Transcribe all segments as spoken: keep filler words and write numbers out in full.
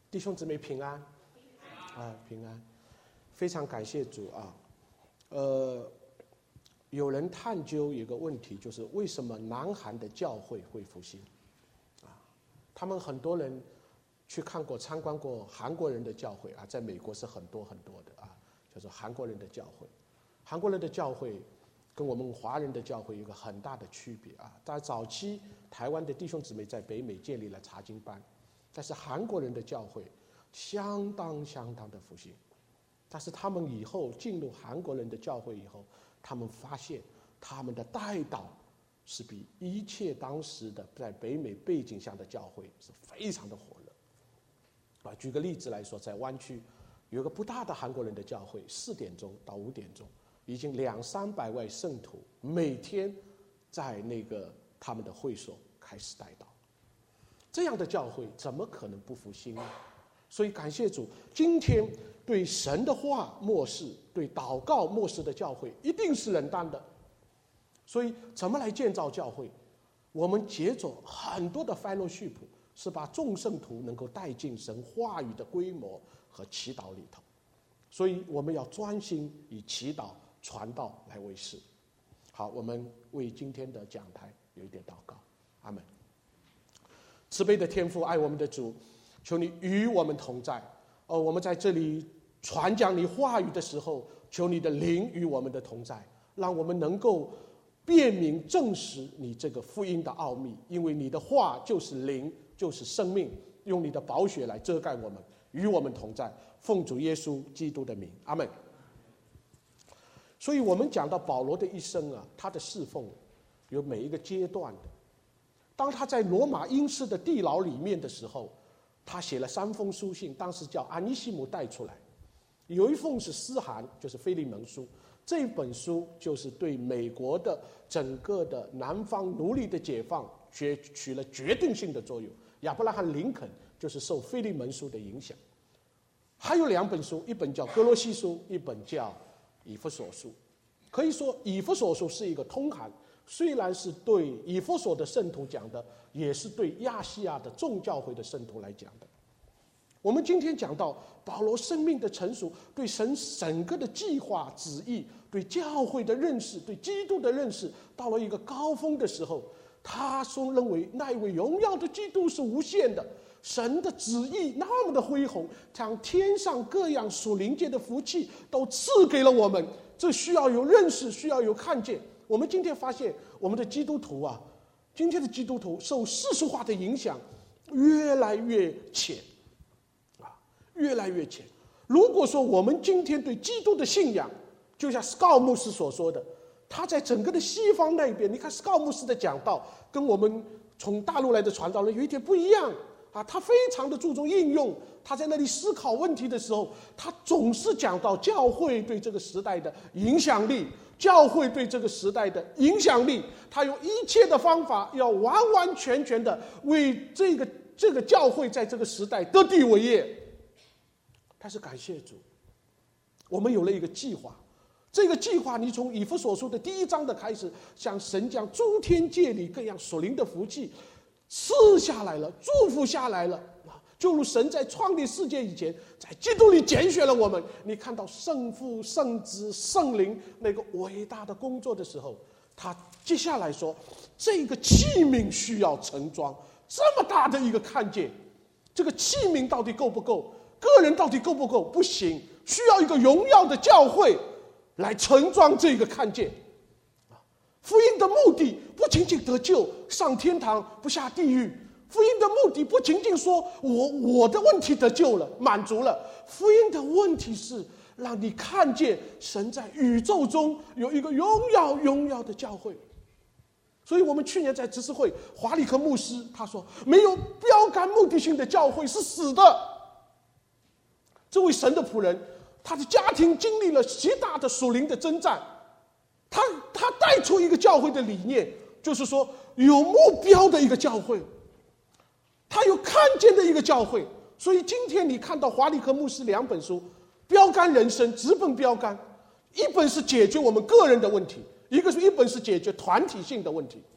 弟兄姊妹平安，啊，平安，非常感谢主啊。呃，有人探究一个问题，就是为什么南韩的教会会复兴？啊，他们很多人去看过、参观过韩国人的教会啊，在美国是很多很多的啊，就是韩国人的教会。韩国人的教会跟我们华人的教会有一个很大的区别啊。在早期，台湾的弟兄姊妹在北美建立了查经班。但是韩国人的教会相当相当的复兴，但是他们以后进入韩国人的教会以后，他们发现他们的代祷是比一切当时的在北美背景下的教会是非常的火热。啊，举个例子来说，在湾区有个不大的韩国人的教会，四点钟到五点钟，已经两三百位圣徒每天在那个他们的会所开始代祷。这样的教会怎么可能不复兴呢？所以感谢主，今天对神的话漠视、对祷告漠视的教会一定是冷淡的。所以怎么来建造教会？我们接着很多的 fellowship 是把众圣徒能够带进神话语的规模和祈祷里头。所以我们要专心以祈祷、传道来为事。好，我们为今天的讲台有一点祷告。阿们。慈悲的天父，爱我们的主，求你与我们同在。哦，我们在这里传讲你话语的时候，求你的灵与我们的同在，让我们能够辨明证实你这个福音的奥秘。因为你的话就是灵，就是生命，用你的宝血来遮盖我们，与我们同在。奉主耶稣基督的名，阿们。所以我们讲到保罗的一生啊，他的侍奉有每一个阶段的。当他在罗马英式的地牢里面的时候，他写了三封书信，当时叫安尼西姆带出来。有一封是私函，就是腓利门书。这本书就是对美国的整个的南方奴隶的解放起了决定性的作用。亚伯拉罕·林肯就是受腓利门书的影响。还有两本书，一本叫哥罗西书，一本叫以弗所书。可以说以弗所书是一个通函，虽然是对以弗所的圣徒讲的，也是对亚细亚的众教会的圣徒来讲的。我们今天讲到保罗生命的成熟，对神整个的计划旨意，对教会的认识，对基督的认识，到了一个高峰的时候，他说认为那一位荣耀的基督是无限的，神的旨意那么的恢宏，将天上各样属灵界的福气都赐给了我们。这需要有认识，需要有看见。我们今天发现，我们的基督徒啊，今天的基督徒受世俗化的影响越来越浅，啊，越来越浅。如果说我们今天对基督的信仰，就像斯高牧师所说的，他在整个的西方那边，你看斯高牧师的讲道跟我们从大陆来的传道人有一点不一样啊，他非常的注重应用。他在那里思考问题的时候，他总是讲到教会对这个时代的影响力，教会对这个时代的影响力，他用一切的方法要完完全全的为这个这个教会在这个时代得地为业。但是感谢主，我们有了一个计划。这个计划，你从以弗所书的第一章的开始，向神将诸天界里各样属灵的福气赐下来了，祝福下来了。就如神在创立世界以前，在基督里拣选了我们。你看到圣父、圣子、圣灵那个伟大的工作的时候，他接下来说，这个器皿需要盛装。这么大的一个看见，这个器皿到底够不够？个人到底够不够？不行，需要一个荣耀的教会来盛装这个看见。福音的目的不仅仅得救，上天堂不下地狱。福音的目的不仅仅说我我的问题得救了，满足了。福音的问题是让你看见神在宇宙中有一个荣耀荣耀的教会。所以我们去年在执事会，华里克牧师他说，没有标杆目的性的教会是死的。这位神的仆人，他的家庭经历了极大的属灵的征战，他他带出一个教会的理念，就是说有目标的一个教会，他有看见的一个教会。所以今天你看到华里克牧师两本书，标杆人生，直奔标杆。一本是解决我们个人的问题，一个是一本是解决团体性的问题。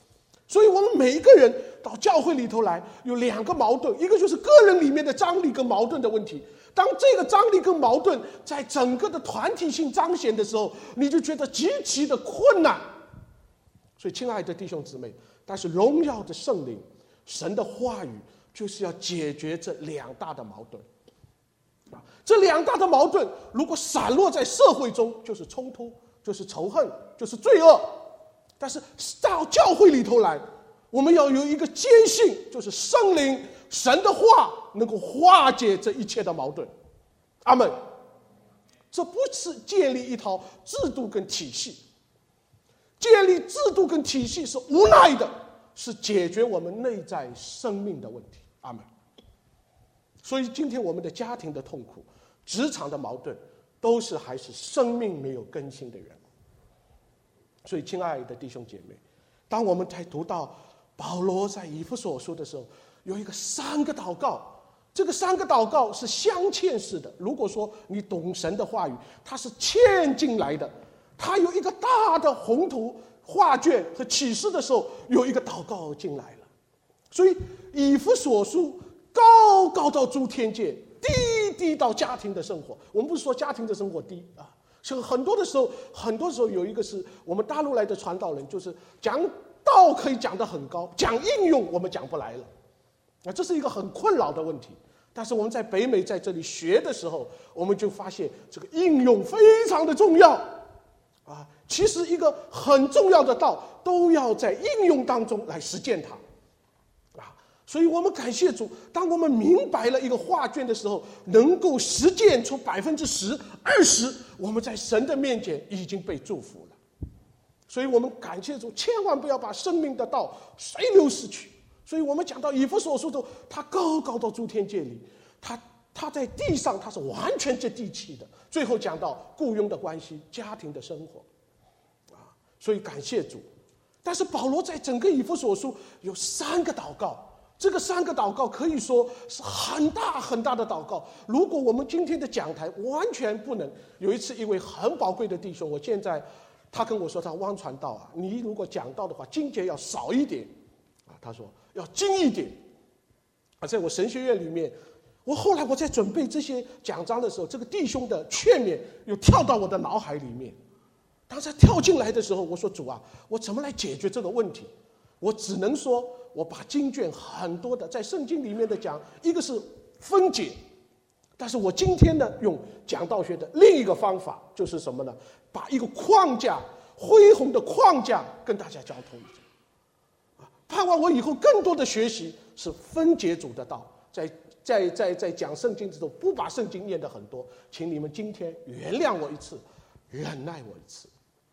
所以我们每一个人到教会里头来，有两个矛盾，一个就是个人里面的张力跟矛盾的问题。当这个张力跟矛盾在整个的团体性彰显的时候，你就觉得极其的困难。所以亲爱的弟兄姊妹，但是荣耀的圣灵，神的话语就是要解决这两大的矛盾。这两大的矛盾如果散落在社会中，就是冲突，就是仇恨，就是罪恶。但是到教会里头来，我们要有一个坚信，就是圣灵神的话能够化解这一切的矛盾。阿们。这不是建立一套制度跟体系，建立制度跟体系是无奈的，是解决我们内在生命的问题。阿们。所以今天我们的家庭的痛苦，职场的矛盾，都是还是生命没有更新的人。所以亲爱的弟兄姐妹，当我们在读到保罗在以弗所书的时候，有一个三个祷告，这个三个祷告是镶嵌式的。如果说你懂神的话语，它是嵌进来的，它有一个大的宏图画卷和启示的时候，有一个祷告进来了。所以以弗所书高高到诸天界，低低到家庭的生活。我们不是说家庭的生活低啊，所以很多的时候，很多时候有一个是我们大陆来的传道人，就是讲道可以讲得很高，讲应用我们讲不来了，啊，这是一个很困扰的问题。但是我们在北美在这里学的时候，我们就发现这个应用非常的重要，啊，其实一个很重要的道都要在应用当中来实践它。所以我们感谢主，当我们明白了一个画卷的时候，能够实践出百分之十、二十，我们在神的面前已经被祝福了。所以我们感谢主，千万不要把生命的道随流逝去。所以我们讲到以弗所书的，他高高到诸天界里，他他在地上他是完全接地气的。最后讲到雇佣的关系、家庭的生活，啊，所以感谢主。但是保罗在整个以弗所书有三个祷告。这个三个祷告可以说是很大很大的祷告。如果我们今天的讲台完全不能，有一次一位很宝贵的弟兄，我现在他跟我说，他汪传道啊，你如果讲道的话，经节要少一点啊，他说要精一点啊。在我神学院里面，我后来我在准备这些讲章的时候，这个弟兄的劝勉又跳到我的脑海里面。当他跳进来的时候，我说主啊，我怎么来解决这个问题？我只能说，我把经卷很多的在圣经里面的讲，一个是分解，但是我今天呢，用讲道学的另一个方法，就是什么呢？把一个框架，恢宏的框架跟大家交通一下。盼望我以后更多的学习是分解主的道，在在在在讲圣经之中，不把圣经念得很多，请你们今天原谅我一次，忍耐我一次。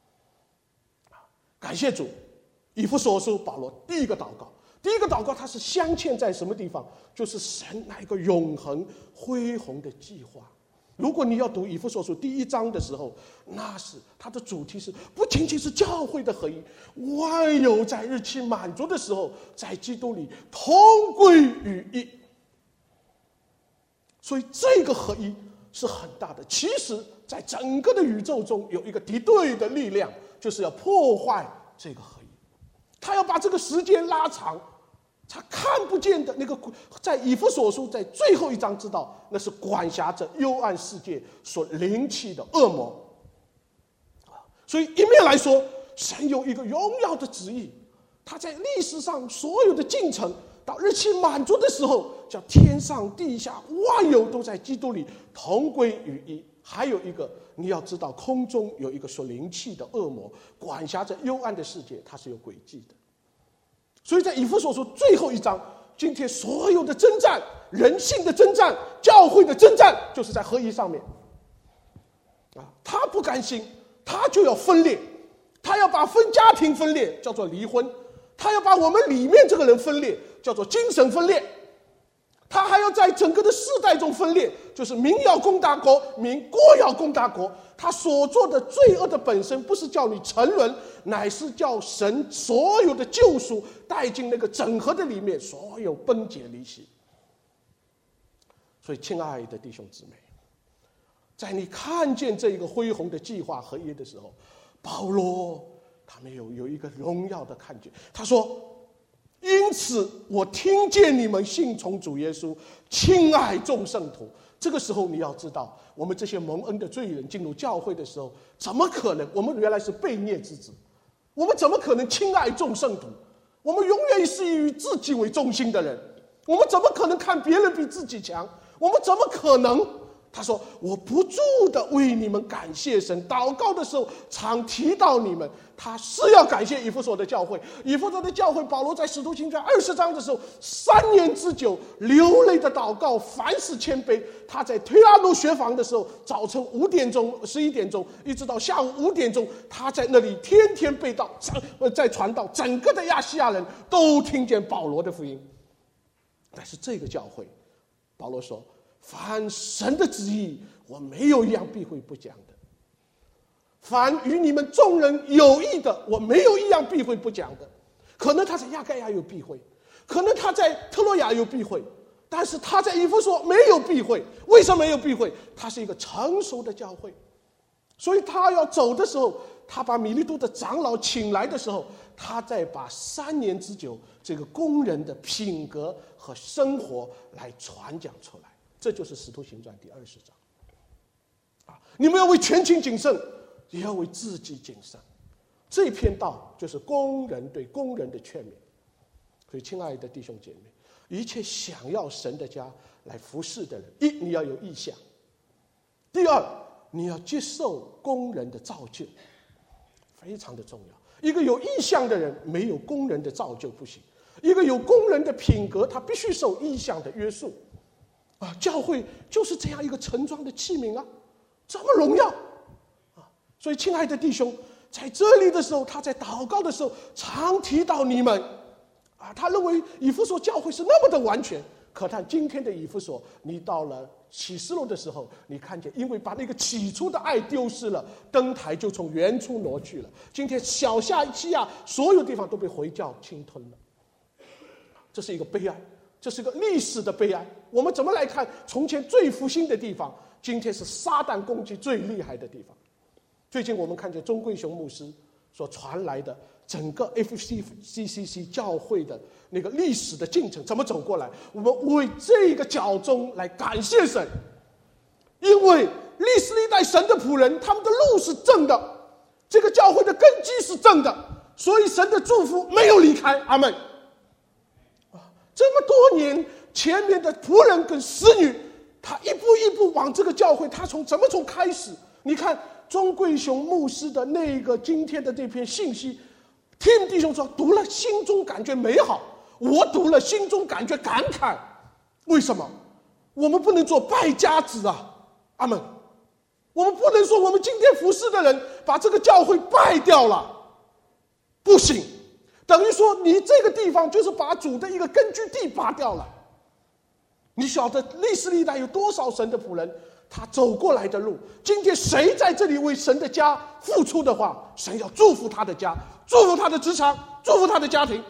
感谢主。以弗所书保罗第一个祷告，第一个祷告它是镶嵌在什么地方？就是神那个永恒恢宏的计划。如果你要读以弗所书第一章的时候，那是它的主题是不仅仅是教会的合一，万有在日期满足的时候，在基督里同归于一。所以这个合一是很大的。其实在整个的宇宙中有一个敌对的力量，就是要破坏这个合一。他要把这个时间拉长，他看不见的那个，在以弗所书在最后一章知道，那是管辖着幽暗世界所灵气的恶魔。所以一面来说，神有一个荣耀的旨意，他在历史上所有的进程到日期满足的时候，叫天上地下万有都在基督里同归于一。还有一个，你要知道，空中有一个所灵气的恶魔，管辖着幽暗的世界，它是有诡计的。所以在以弗所书最后一章，今天所有的征战，人性的征战，教会的征战，就是在合一上面。啊，他不甘心，他就要分裂，他要把分家庭分裂叫做离婚，他要把我们里面这个人分裂叫做精神分裂。他还要在整个的世代中分裂，就是民要攻打国，民国要攻打国。他所做的罪恶的本身不是叫你沉沦，乃是叫神所有的救赎带进那个整合的里面，所有崩解离析。所以亲爱的弟兄姊妹，在你看见这一个恢宏的计划合一的时候，保罗他们有有一个荣耀的看见。他说因此我听见你们信从主耶稣，亲爱众圣徒。这个时候你要知道，我们这些蒙恩的罪人进入教会的时候，怎么可能？我们原来是悖逆之子，我们怎么可能亲爱众圣徒？我们永远是以自己为中心的人，我们怎么可能看别人比自己强？我们怎么可能？他说：“我不住的为你们感谢神，祷告的时候常提到你们。”他是要感谢以弗所的教会。以弗所的教会，保罗在使徒行传二十章的时候，三年之久流泪的祷告，凡事谦卑。他在推拉奴学房的时候，早晨五点钟、十一点钟，一直到下午五点钟，他在那里天天背道，在传道，整个的亚细亚人都听见保罗的福音。但是这个教会，保罗说：“凡神的旨意，我没有一样避讳不讲的；凡与你们众人有益的，我没有一样避讳不讲的。”可能他在亚该亚有避讳，可能他在特洛亚有避讳，但是他在以弗所没有避讳。为什么没有避讳？他是一个成熟的教会，所以他要走的时候，他把米利都的长老请来的时候，他再把三年之久这个工人的品格和生活来传讲出来。这就是《使徒行传》第二十章啊！你们要为全群谨慎，也要为自己谨慎。这篇道就是工人对工人的劝勉。所以，亲爱的弟兄姐妹，一切想要神的家来服侍的人，一你要有意向；第二，你要接受工人的造就，非常的重要。一个有意向的人，没有工人的造就不行；一个有工人的品格，他必须受意向的约束。啊，教会就是这样一个盛装的器皿啊，这么荣耀啊！所以，亲爱的弟兄，在这里的时候，他在祷告的时候常提到你们啊。他认为以弗所教会是那么的完全，可看今天的以弗所，你到了启示录的时候，你看见因为把那个起初的爱丢失了，灯台就从原处挪去了。今天小夏西亚所有地方都被回教侵吞了，这是一个悲哀。这是个历史的悲哀。我们怎么来看从前最复兴的地方，今天是撒旦攻击最厉害的地方？最近我们看见钟贵雄牧师所传来的整个 F C C C 教会的那个历史的进程怎么走过来，我们为这个教宗来感谢神，因为历史历代神的仆人，他们的路是正的，这个教会的根基是正的，所以神的祝福没有离开。阿们。这么多年前面的仆人跟使女，他一步一步往这个教会，他从怎么从开始？你看钟贵雄牧师的那个今天的这篇信息，听弟兄说读了心中感觉美好，我读了心中感觉感慨。为什么？我们不能做败家子啊！阿们。我们不能说我们今天服侍的人把这个教会败掉了，不行。等于说你这个地方就是把主的一个根据地拔掉了。你晓得历史历代有多少神的仆人，他走过来的路，今天谁在这里为神的家付出的话，神要祝福他的家，祝福他的职场，祝福他的家庭。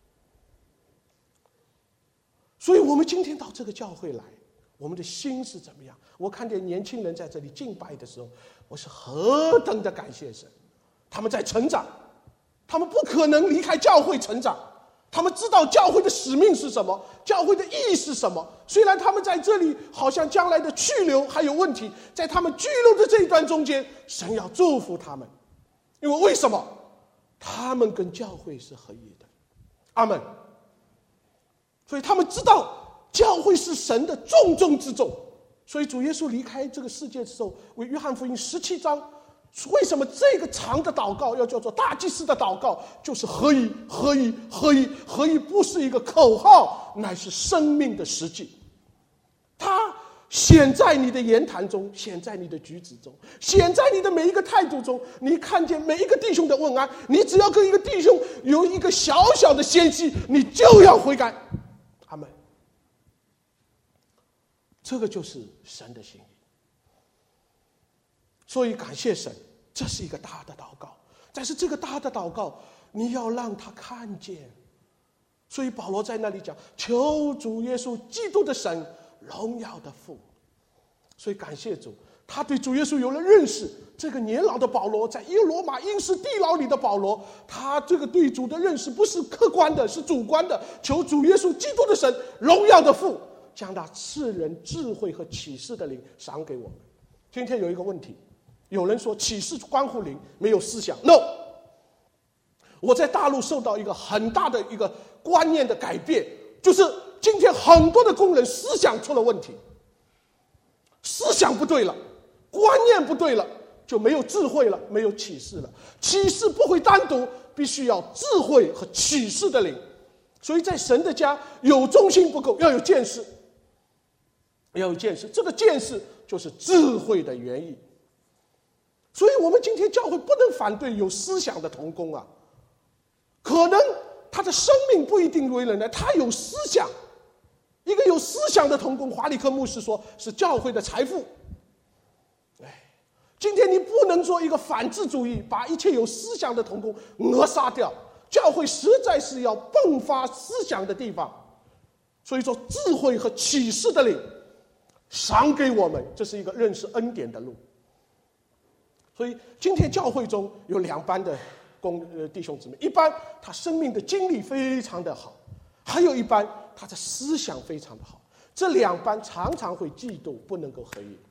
所以我们今天到这个教会来，我们的心是怎么样？我看见年轻人在这里敬拜的时候，我是何等的感谢神，他们在成长，他们不可能离开教会成长，他们知道教会的使命是什么，教会的意义是什么。虽然他们在这里好像将来的去留还有问题，在他们居留的这一段中间，神要祝福他们，因为为什么？他们跟教会是合一的。阿们。所以他们知道教会是神的重中之重。所以主耶稣离开这个世界的时候，为约翰福音十七章，为什么这个长的祷告要叫做大祭司的祷告？就是合一，合一，合一，合一，不是一个口号，乃是生命的实际。它显在你的言谈中，显在你的举止中，显在你的每一个态度中。你看见每一个弟兄的问安，你只要跟一个弟兄有一个小小的嫌隙，你就要悔改。阿们。这个就是神的心意。所以感谢神，这是一个大的祷告。但是这个大的祷告，你要让他看见。所以保罗在那里讲，求主耶稣基督的神，荣耀的父。所以感谢主， 他对主耶稣有了认识。这个年老的保罗，在耶罗马因时地牢里的保罗，他这个对主的认识不是客观的，是主观的。求主耶稣基督的神，荣耀的父，将他赐人智慧和启示的灵赏给我们。今天有一个问题，有人说启示关乎灵，没有思想。 No， 我在大陆受到一个很大的一个观念的改变，就是今天很多的工人思想出了问题，思想不对了，观念不对了，就没有智慧了，没有启示了。启示不会单独，必须要智慧和启示的灵。所以在神的家，有忠心不够，要有见识，要有见识。这个见识就是智慧的原意。所以我们今天教会不能反对有思想的同工啊，可能他的生命不一定为人呢，他有思想。一个有思想的同工，华理克牧师说是教会的财富。哎，今天你不能做一个反智主义，把一切有思想的同工扼杀掉。教会实在是要迸发思想的地方，所以说智慧和启示的灵赏给我们，这是一个认识恩典的路。所以今天教会中有两班的公呃弟兄姊妹，一班他生命的经历非常的好，还有一班他的思想非常的好。这两班常常会嫉妒，不能够合一。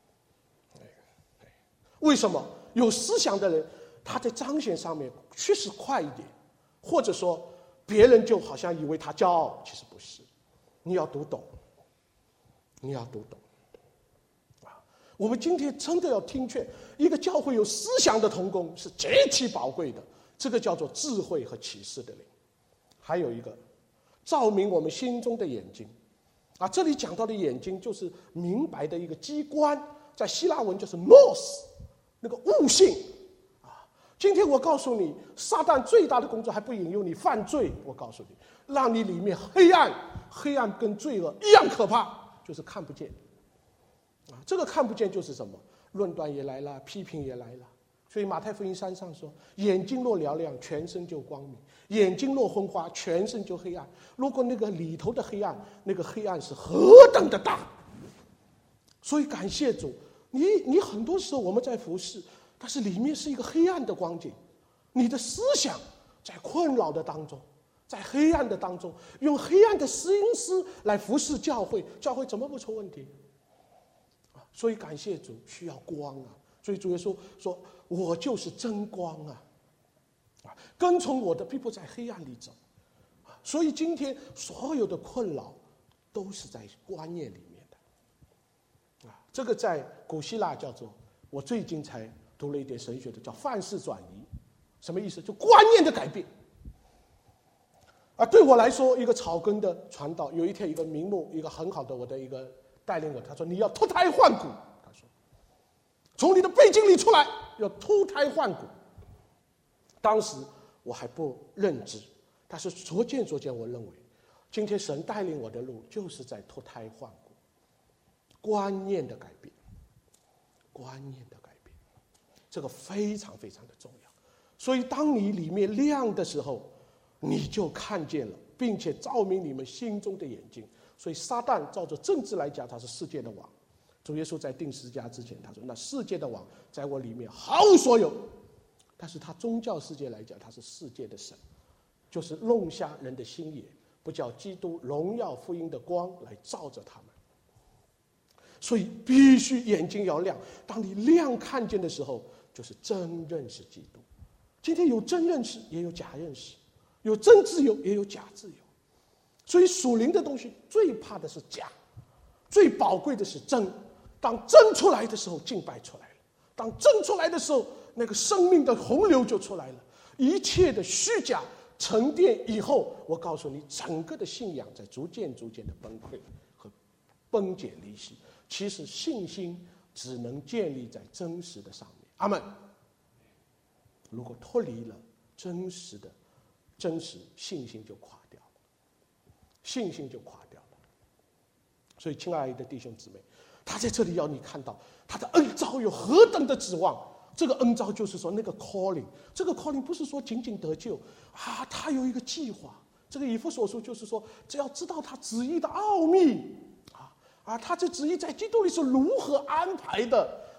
为什么？有思想的人他在彰显上面确实快一点，或者说别人就好像以为他骄傲，其实不是。你要读懂，你要读懂。我们今天真的要听劝，一个教会有思想的同工是极其宝贵的，这个叫做智慧和启示的灵。还有一个，照明我们心中的眼睛，啊，这里讲到的眼睛就是明白的一个机关，在希腊文就是 nous， 那个悟性啊。今天我告诉你，撒旦最大的工作还不引诱你犯罪，我告诉你，让你里面黑暗，黑暗跟罪恶一样可怕，就是看不见。啊，这个看不见就是什么？论断也来了，批评也来了。所以马太福音三上说：眼睛若嘹亮，全身就光明；眼睛若昏花，全身就黑暗。如果那个里头的黑暗，那个黑暗是何等的大！所以感谢主，你你很多时候我们在服侍，但是里面是一个黑暗的光景，你的思想在困扰的当中，在黑暗的当中，用黑暗的心思来服侍教会，教会怎么不出问题？所以感谢主，需要光啊！所以主耶稣说：“我就是真光啊！啊，跟从我的必不在黑暗里走。”啊，所以今天所有的困扰都是在观念里面的。啊，这个在古希腊叫做，我最近才读了一点神学的，叫范式转移。什么意思？就观念的改变。啊，对我来说，一个草根的传道，有一天一个名目，一个很好的我的一个。带领我，他说你要脱胎换骨。他说，从你的背景里出来，要脱胎换骨。当时我还不认知，但是逐渐逐渐，我认为，今天神带领我的路，就是在脱胎换骨，观念的改变，观念的改变，这个非常非常的重要。所以，当你里面亮的时候，你就看见了，并且照明你们心中的眼睛。所以撒旦照着政治来讲，他是世界的王。主耶稣在定十字架之前，他说：“那世界的王在我里面毫无所有。”但是他宗教世界来讲，他是世界的神，就是弄瞎人的心眼，不叫基督荣耀福音的光来照着他们。所以必须眼睛要亮。当你亮看见的时候，就是真认识基督。今天有真认识，也有假认识；有真自由，也有假自由。所以属灵的东西最怕的是假，最宝贵的是真。当真出来的时候，敬拜出来了；当真出来的时候，那个生命的洪流就出来了。一切的虚假沉淀以后，我告诉你，整个的信仰在逐渐逐渐的崩溃和崩解离析。其实信心只能建立在真实的上面。阿们。如果脱离了真实的真实，信心就垮掉了。信心就垮掉了。所以亲爱的弟兄姊妹，他在这里要你看到他的恩召有何等的指望。这个恩召就是说那个 calling， 这个 calling 不是说仅仅得救啊，他有一个计划。这个以弗所书就是说，只要知道他旨意的奥秘啊啊，他这旨意在基督里是如何安排的，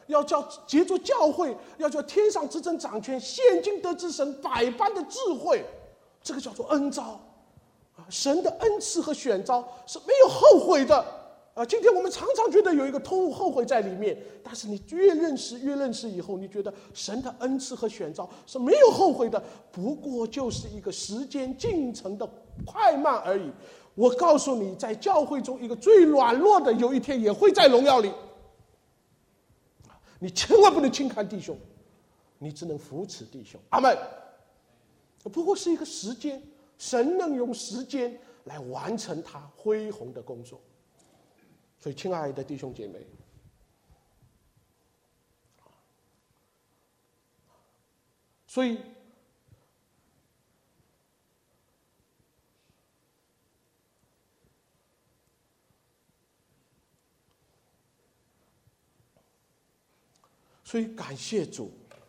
要叫借助教会，要叫天上执政掌权，现今得知神百般的智慧，这个叫做恩召啊！神的恩赐和选召是没有后悔的啊！今天我们常常觉得有一个痛后悔在里面，但是你越认识越认识以后，你觉得神的恩赐和选召是没有后悔的，不过就是一个时间进程的快慢而已。我告诉你，在教会中一个最软弱的，有一天也会在荣耀里。你千万不能轻看弟兄，你只能扶持弟兄。阿们。不过是一个时间，神能用时间来完成他恢宏的工作。所以，亲爱的弟兄姐妹，所以所以感谢主，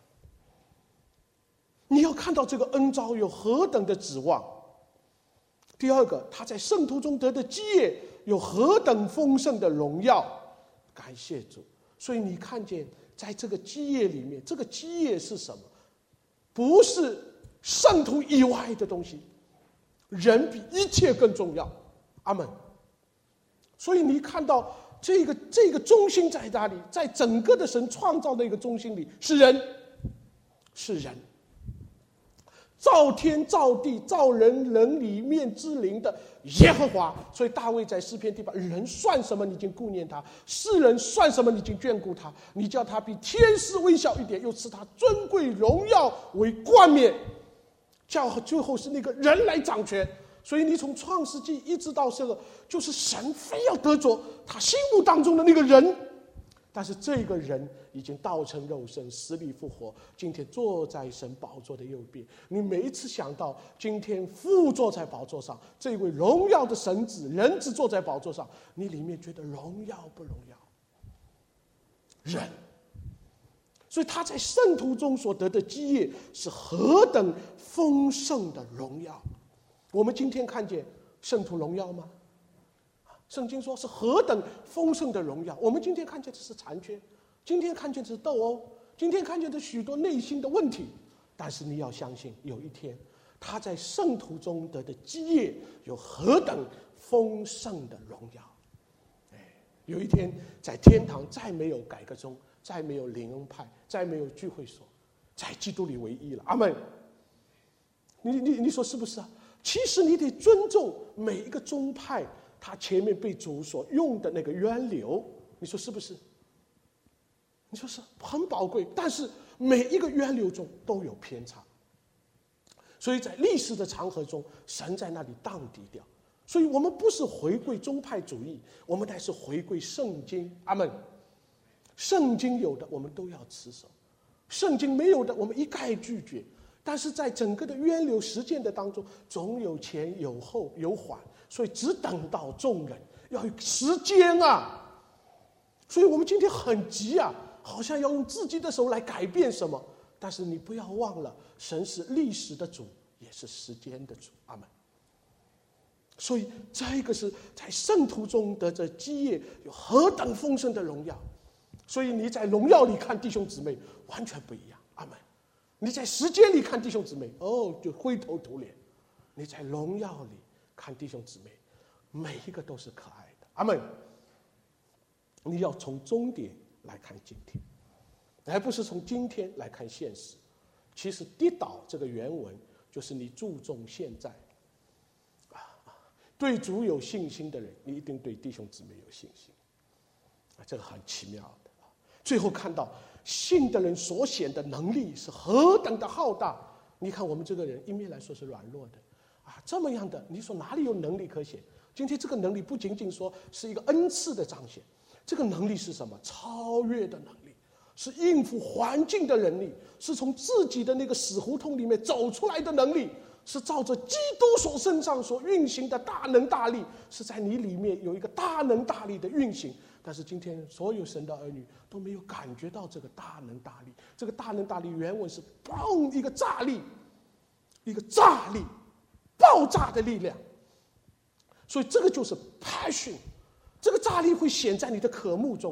你要看到这个恩召有何等的指望。第二个，他在圣徒中得的基业有何等丰盛的荣耀，感谢主。所以你看见在这个基业里面，这个基业是什么？不是圣徒以外的东西，人比一切更重要。阿们。所以你看到这个这个中心在哪里？在整个的神创造的一个中心里，是人，是人。造天造地造人，人里面之灵的耶和华。所以大卫在诗篇第八，人算什么？你已经顾念他；世人算什么？你已经眷顾他。你叫他比天使微小一点，又赐他尊贵荣耀为冠冕，叫最后是那个人来掌权。所以你从创世纪一直到这个，就是神非要得着他心目当中的那个人，但是这个人已经道成肉身，死里复活，今天坐在神宝座的右边。你每一次想到今天父坐在宝座上，这位荣耀的神子人子坐在宝座上，你里面觉得荣耀不荣耀？人。所以他在圣徒中所得的基业是何等丰盛的荣耀。我们今天看见圣徒荣耀吗？圣经说是何等丰盛的荣耀。我们今天看见的是残缺，今天看见的是斗殴，今天看见的许多内心的问题。但是你要相信，有一天他在圣徒中得的基业有何等丰盛的荣耀。有一天在天堂再没有改革宗，再没有灵恩派，再没有聚会所，在基督里唯一了。阿们。你你你说是不是啊？其实你得尊重每一个宗派，他前面被主所用的那个源流，你说是不是？你说是很宝贵，但是每一个源流中都有偏差，所以在历史的长河中，神在那里荡涤掉。所以我们不是回归宗派主义，我们乃是回归圣经。阿们。圣经有的我们都要持守，圣经没有的我们一概拒绝。但是在整个的源流实践的当中，总有前有后有缓，所以只等到众人，要有时间啊。所以我们今天很急啊，好像要用自己的手来改变什么。但是你不要忘了，神是历史的主，也是时间的主。阿们。所以这个是在圣徒中得着基业有何等丰盛的荣耀。所以你在荣耀里看弟兄姊妹完全不一样。阿们。你在时间里看弟兄姊妹，哦，就灰头土脸；你在荣耀里看弟兄姊妹，每一个都是可爱的。阿们。你要从终点来看今天，而不是从今天来看现实。其实跌倒这个原文就是你注重现在。啊，对主有信心的人，你一定对弟兄姊妹有信心。啊，这个很奇妙的。最后看到信的人所显的能力是何等的浩大。你看我们这个人一面来说是软弱的啊，这么样的，你说哪里有能力可显？今天这个能力不仅仅说是一个恩赐的彰显，这个能力是什么？超越的能力，是应付环境的能力，是从自己的那个死胡同里面走出来的能力，是照着基督所身上所运行的大能大力，是在你里面有一个大能大力的运行。但是今天所有神的儿女都没有感觉到这个大能大力。这个大能大力原文是砰，一个炸力，一个炸力，爆炸的力量。所以这个就是 passion， 这个炸力会显在你的渴慕中，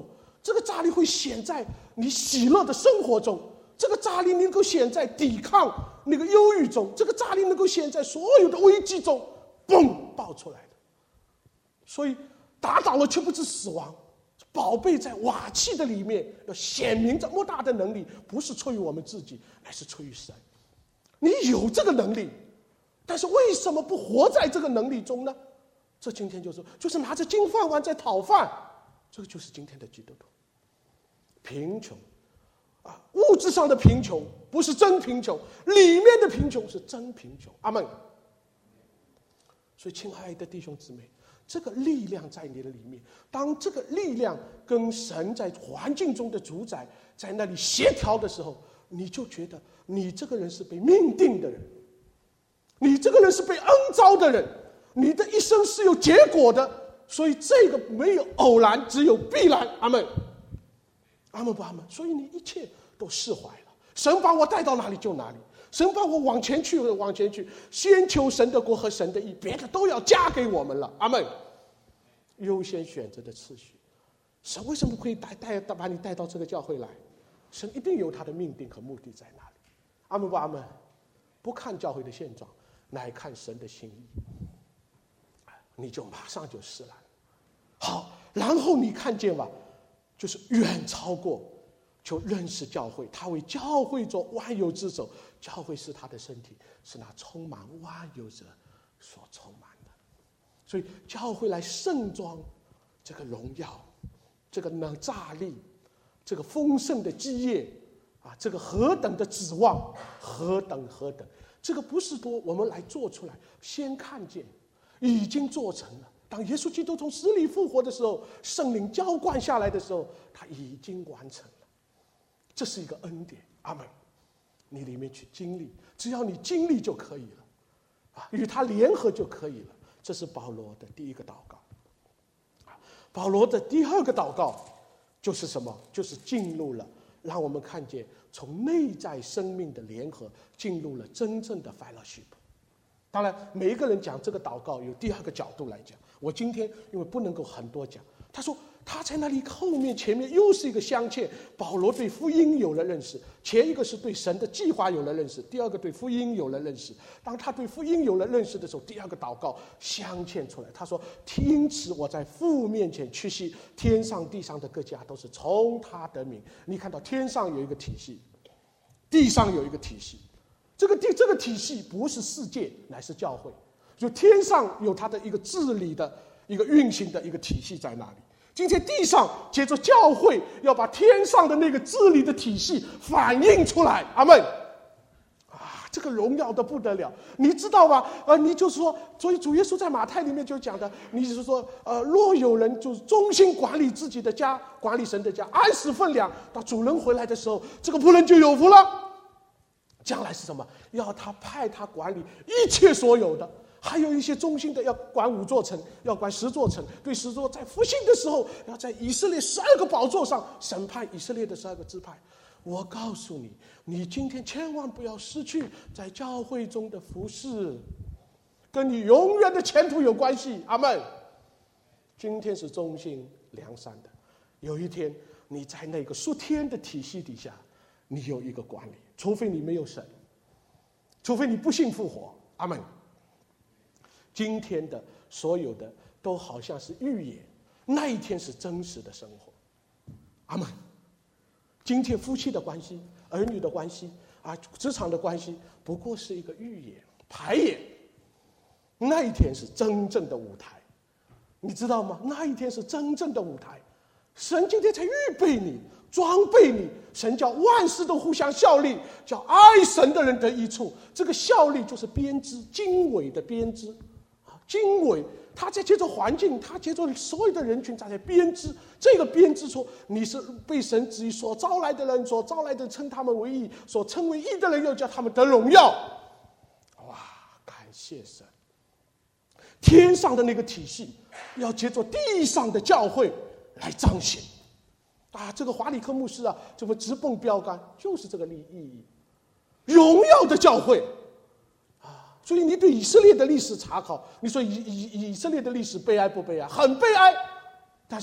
这个炸力会显在你喜乐的生活中，这个炸力能够显在抵抗那个忧郁中，这个炸力能够显在所有的危机中，嘣爆出来的。所以打倒了却不致死亡，宝贝在瓦器的里面要显明这莫大的能力，不是出于我们自己，乃是出于神。你有这个能力，但是为什么不活在这个能力中呢？这今天就是就是拿着金饭碗在讨饭，这个就是今天的基督徒。贫穷啊，物质上的贫穷不是真贫穷，里面的贫穷是真贫穷。阿们。所以亲爱的弟兄姊妹，这个力量在你的里面，当这个力量跟神在环境中的主宰在那里协调的时候，你就觉得你这个人是被命定的人，你这个人是被恩召的人，你的一生是有结果的。所以这个没有偶然，只有必然。阿们，阿们不阿们？所以你一切都释怀了，神把我带到哪里就哪里，神把我往前去往前去，先求神的国和神的义，别的都要加给我们了。阿们。优先选择的次序，神为什么会带带把你带到这个教会来？神一定有他的命定和目的在哪里。阿们不阿们？不看教会的现状，乃看神的心意，你就马上就释然。好，然后你看见吧，就是远超过，就认识教会，他为教会做万有之首，教会是他的身体，是那充满万有者所充满的。所以教会来盛装这个荣耀，这个能炸力，这个丰盛的基业啊，这个何等的指望，何等何等，这个不是说我们来做出来，先看见已经做成了。当耶稣基督从死里复活的时候，圣灵浇灌下来的时候，他已经完成了。这是一个恩典。阿们。你里面去经历，只要你经历就可以了啊，与他联合就可以了。这是保罗的第一个祷告。保罗的第二个祷告就是什么？就是进入了，让我们看见从内在生命的联合进入了真正的 fellowship。当然每一个人讲这个祷告有第二个角度来讲，我今天因为不能够很多讲。他说他在那里后面前面又是一个镶嵌，保罗对福音有了认识，前一个是对神的计划有了认识，第二个对福音有了认识。当他对福音有了认识的时候，第二个祷告镶嵌出来，他说因此我在父面前屈膝，天上地上的各家都是从他得名。你看到天上有一个体系，地上有一个体系，这个地这个体系不是世界，乃是教会。就天上有它的一个治理的一个运行的一个体系在那里，今天地上接着教会要把天上的那个治理的体系反映出来。阿们。啊，这个荣耀的不得了，你知道吗？呃，你就是说，所以主耶稣在马太里面就讲的，你是说，呃，若有人就是忠心管理自己的家，管理神的家，按时分粮，到主人回来的时候，这个仆人就有福了。将来是什么？要他派他管理一切所有的。还有一些忠心的要管五座城，要管十座城，对十座在复兴的时候要在以色列十二个宝座上审判以色列的十二个支派。我告诉你，你今天千万不要失去在教会中的服事，跟你永远的前途有关系。阿们。今天是忠心良善的，有一天你在那个属天的体系底下，你有一个管理，除非你没有神，除非你不信复活。阿们。今天的所有的都好像是预言，那一天是真实的生活。阿们。今天夫妻的关系、儿女的关系啊、职场的关系，不过是一个预言、排演。那一天是真正的舞台，你知道吗？那一天是真正的舞台。神今天才预备你、装备你，神叫万事都互相效力，叫爱神的人得益处。这个效力就是编织，经纬的编织。经纬，他在接着环境，他接着所有的人群，他在编织。这个编织说，你是被神旨意所招来的人，所招来的称他们为义，所称为义的人又叫他们得荣耀。哇，感谢神！天上的那个体系要接着地上的教会来彰显。啊，这个华理克牧师啊，这么直蹦标杆，就是这个意义，荣耀的教会。所以你对以色列的历史查考，你说以以以色列的历史悲哀不悲哀？很悲哀。但是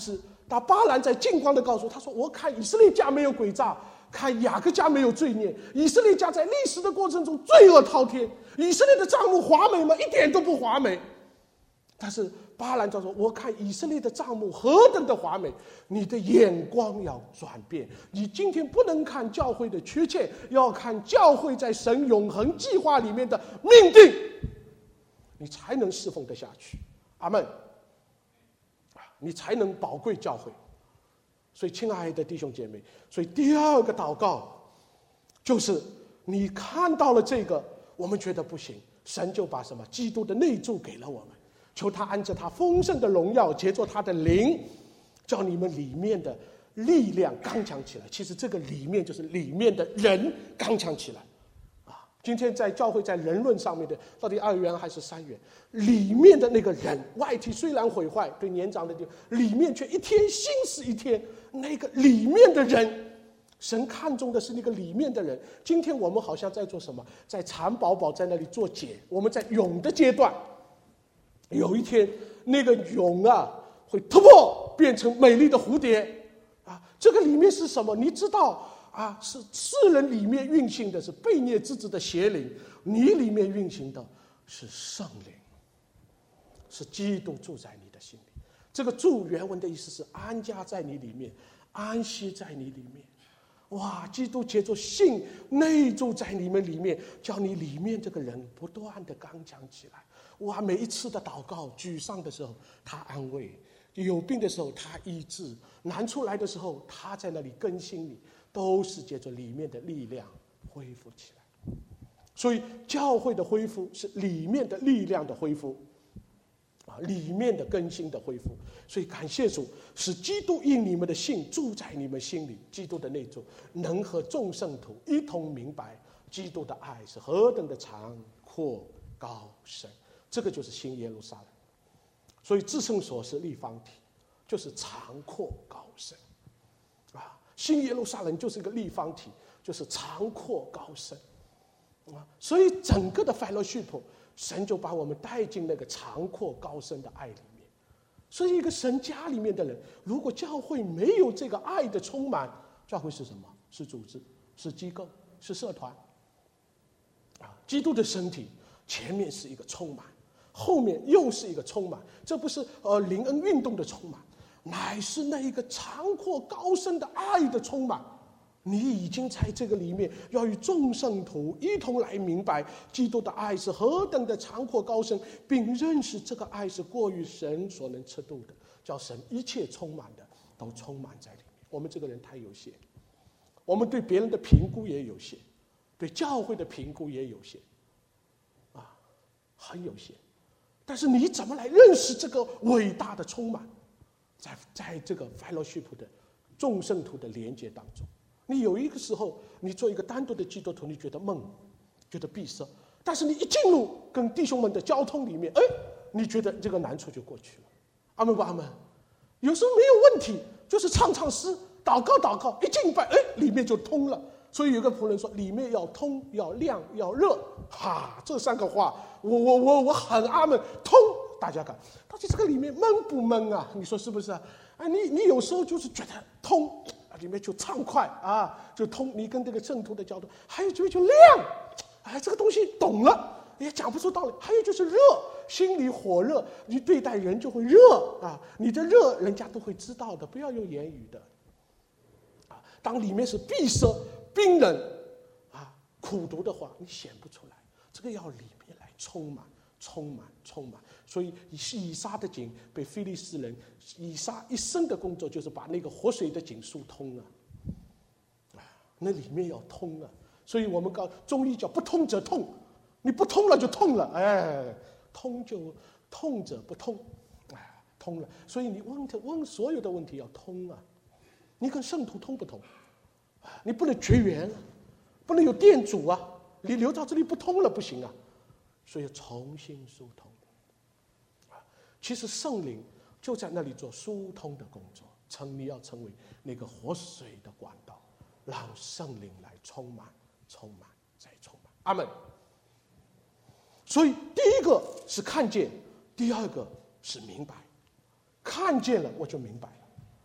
当巴兰在近光的告诉他说：“我看以色列家没有诡诈，看雅各家没有罪孽。以色列家在历史的过程中罪恶滔天，以色列的账目华美吗？一点都不华美。但是巴兰就说：我看以色列的账目何等的华美，你的眼光要转变。你今天不能看教会的缺陷，要看教会在神永恒计划里面的命定，你才能侍奉得下去。阿们。你才能宝贵教会。所以亲爱的弟兄姐妹，所以第二个祷告就是你看到了这个，我们觉得不行，神就把什么基督的内住给了我们，求他按着他丰盛的荣耀结作他的灵，叫你们里面的力量刚强起来。其实这个里面就是里面的人刚强起来。今天在教会在人论上面的到底二元还是三元，里面的那个人外体虽然毁坏，对年长的地方里面却一天心思一天，那个里面的人，神看重的是那个里面的人。今天我们好像在做什么，在蚕宝宝在那里做茧，我们在蛹的阶段，有一天那个蛹啊会突破变成美丽的蝴蝶啊，这个里面是什么你知道啊，是世人里面运行的是悖逆之子的邪灵，你里面运行的是圣灵，是基督住在你的心里。这个住原文的意思是安家在你里面，安息在你里面。哇，基督借着信内住在你们里面，叫你里面这个人不断的刚强起来。哇，每一次的祷告，沮丧的时候他安慰，有病的时候他医治，难出来的时候他在那里更新你，都是借着里面的力量恢复起来。所以教会的恢复是里面的力量的恢复啊，里面的更新的恢复。所以感谢主，使基督因你们的信住在你们心里，基督的内住能和众圣徒一同明白基督的爱是何等的长阔高深。这个就是新耶路撒冷。所以至圣所是立方体，就是长阔高深啊。新耶路撒冷就是一个立方体，就是长阔高深啊。所以整个的 fellowship， 神就把我们带进那个长阔高深的爱里面。所以一个神家里面的人，如果教会没有这个爱的充满，教会是什么？是组织，是机构，是社团啊。基督的身体前面是一个充满，后面又是一个充满，这不是呃灵恩运动的充满，乃是那一个长阔高深的爱的充满。你已经在这个里面，要与众圣徒一同来明白基督的爱是何等的长阔高深，并认识这个爱是过于神所能测度的，叫神一切充满的都充满在里面。我们这个人太有限，我们对别人的评估也有限，对教会的评估也有限啊，很有限。但是你怎么来认识这个伟大的充满，在在这个 fellowship 的众圣徒的连接当中。你有一个时候，你做一个单独的基督徒，你觉得闷，觉得闭塞，但是你一进入跟弟兄们的交通里面，哎，你觉得这个难处就过去了。阿们不阿们？有时候没有问题，就是唱唱诗，祷告祷告，一敬拜，哎，里面就通了。所以有个仆人说，里面要通，要亮，要热，哈，这三个话，我我我我很阿们。通，大家看，到底这个里面闷不闷啊？你说是不是啊？哎，你你有时候就是觉得通。里面就畅快啊，就通，你跟这个圣徒的交通，还有就就亮，哎，这个东西懂了，也讲不出道理。还有就是热，心里火热，你对待人就会热啊，你的热人家都会知道的，不要用言语的啊。当里面是闭塞、冰冷啊、苦毒的话，你显不出来。这个要里面来充满、充满、充满。所以以撒的井被非利士人，以撒一生的工作就是把那个活水的井疏通了，那里面要通了。所以我们告中医叫不通则痛，你不通了就痛了，哎，通就痛者不通，哎，通了。所以你问问所有的问题要通啊，你跟圣徒通不通？你不能绝缘，不能有店主啊，你留到这里不通了不行啊，所以要重新疏通。其实圣灵就在那里做疏通的工作，成你要成为那个活水的管道，让圣灵来充满、充满再充满。阿们。所以第一个是看见，第二个是明白。看见了我就明白了，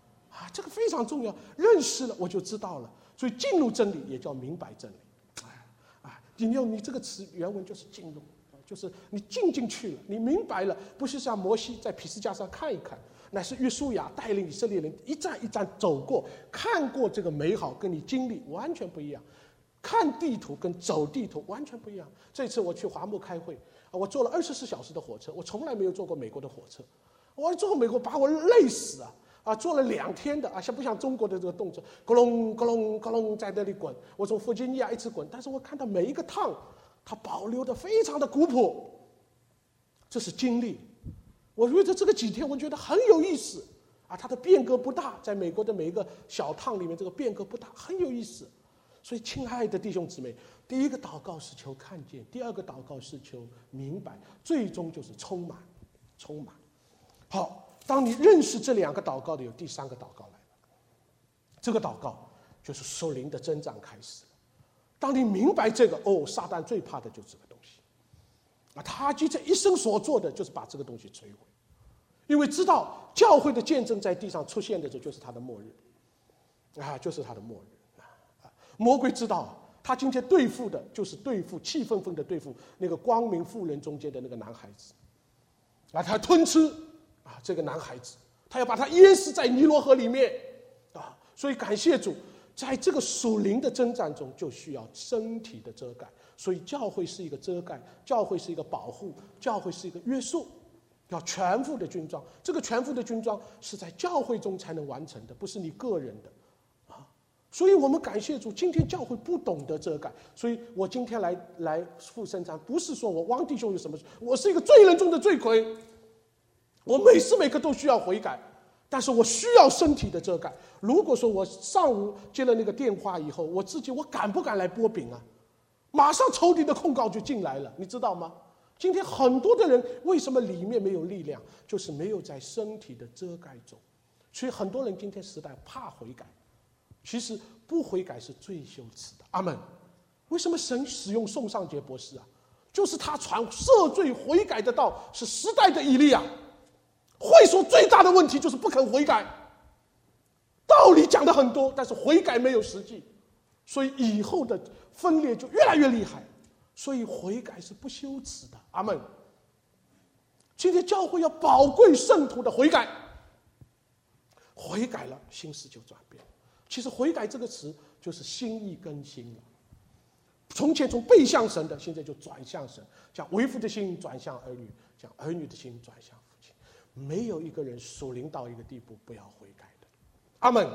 啊，这个非常重要。认识了我就知道了，所以进入真理也叫明白真理。哎，啊，引用你这个词原文就是进入，就是你进进去了，你明白了，不是像摩西在皮斯加上看一看，乃是约书亚带领以色列人一站一站走过，看过这个美好，跟你经历完全不一样。看地图跟走地图完全不一样。这次我去华木开会，我坐了二十四小时的火车，我从来没有坐过美国的火车，我坐美国把我累死啊！啊，坐了两天的啊，像不像中国的这个动作，咕隆咕隆咕隆在那里滚。我从弗吉尼亚一直滚，但是我看到每一个趟，它保留的非常的古朴，这是经历。我觉得这个几天我觉得很有意思啊，它的变革不大，在美国的每一个小趟里面，这个变革不大，很有意思。所以，亲爱的弟兄姊妹，第一个祷告是求看见，第二个祷告是求明白，最终就是充满，充满。好，当你认识这两个祷告的，有第三个祷告来了。这个祷告就是属灵的征战开始了。当你明白这个，哦，撒旦最怕的就是这个东西，啊，他就这一生所做的就是把这个东西摧毁，因为知道教会的见证在地上出现的，这就是他的末日，啊，就是他的末日。魔鬼知道，他今天对付的就是对付气愤愤的对付那个光明妇人中间的那个男孩子，啊，他吞吃啊这个男孩子，他要把他淹死在尼罗河里面啊！所以感谢主，在这个属灵的征战中，就需要身体的遮盖。所以教会是一个遮盖，教会是一个保护，教会是一个约束，要全副的军装。这个全副的军装是在教会中才能完成的，不是你个人的。所以我们感谢主，今天教会不懂得遮盖，所以我今天来来复生章，不是说我汪弟兄有什么，我是一个罪人中的罪魁，我每时每刻都需要悔改，但是我需要身体的遮盖。如果说我上午接了那个电话以后，我自己我敢不敢来剥饼啊？马上仇敌的控告就进来了，你知道吗？今天很多的人为什么里面没有力量，就是没有在身体的遮盖中，所以很多人今天时代怕悔改。其实不悔改是最羞耻的。阿们。为什么神使用宋尚杰博士啊？就是他传赦罪悔改的道，是时代的以利亚。会所最大的问题就是不肯悔改，道理讲的很多，但是悔改没有实际，所以以后的分裂就越来越厉害。所以悔改是不羞耻的。阿们。今天教会要宝贵圣徒的悔改，悔改了，心思就转变。其实悔改这个词就是心意更新了，从前从背向神的，现在就转向神，将为父的心转向儿女，将儿女的心转向父亲。没有一个人属灵到一个地步不要悔改的。阿们。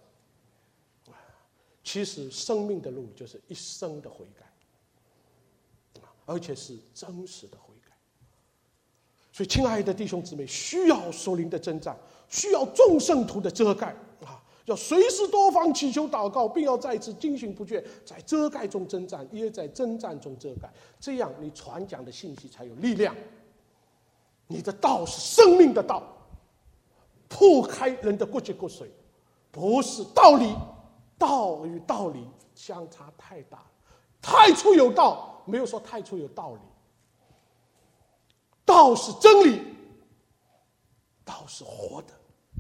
其实生命的路就是一生的悔改，而且是真实的悔改。所以亲爱的弟兄姊妹，需要属灵的征战，需要众圣徒的遮盖啊！要随时多方祈求祷告，并要再次精行不倦，在遮盖中征战，也在征战中遮盖。这样你传讲的信息才有力量。你的道是生命的道，破开人的骨节骨髓，不是道理。道与道理相差太大了，太初有道，没有说太初有道理。道是真理，道是活的。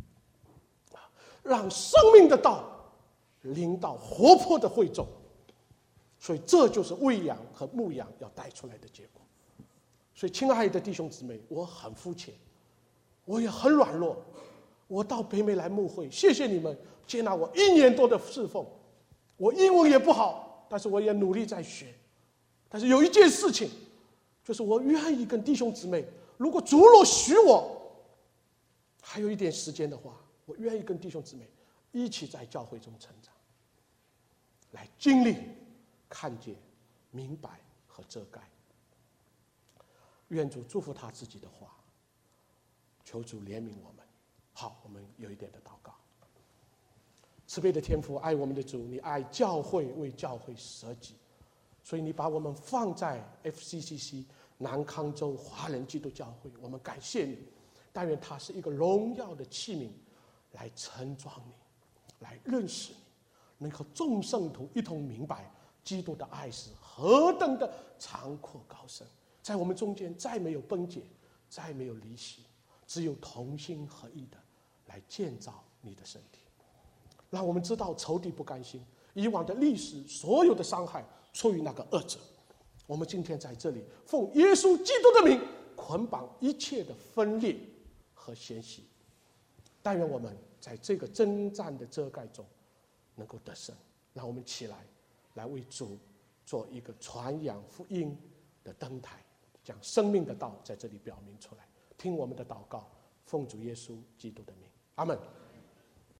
让生命的道临到活泼的会众，所以这就是喂养和牧养要带出来的结果。所以亲爱的弟兄姊妹，我很肤浅，我也很软弱，我到北美来牧会，谢谢你们接纳我一年多的侍奉。我英文也不好，但是我也努力在学。但是有一件事情，就是我愿意跟弟兄姊妹，如果主若许我还有一点时间的话，我愿意跟弟兄姊妹一起在教会中成长，来经历、看见、明白和遮盖。愿主祝福他自己的话，求主怜悯我们。好，我们有一点的祷告。慈悲的天父，爱我们的主，你爱教会，为教会舍己，所以你把我们放在 F C C C 南康州华人基督教会，我们感谢你。但愿它是一个荣耀的器皿，来盛装你，来认识你，能和众圣徒一同明白基督的爱是何等的长阔高深。在我们中间再没有崩解，再没有离析，只有同心合意的来建造你的身体。 让我们知道仇敌不甘心，以往的历史所有的伤害出于那个恶者。我们今天在这里奉耶稣基督的名捆绑一切的分裂和嫌隙，但愿我们在这个征战的遮盖中能够得胜。让我们起来，来为主做一个传扬福音的灯台，将生命的道在这里表明出来。听我们的祷告，奉主耶稣基督的名，阿们。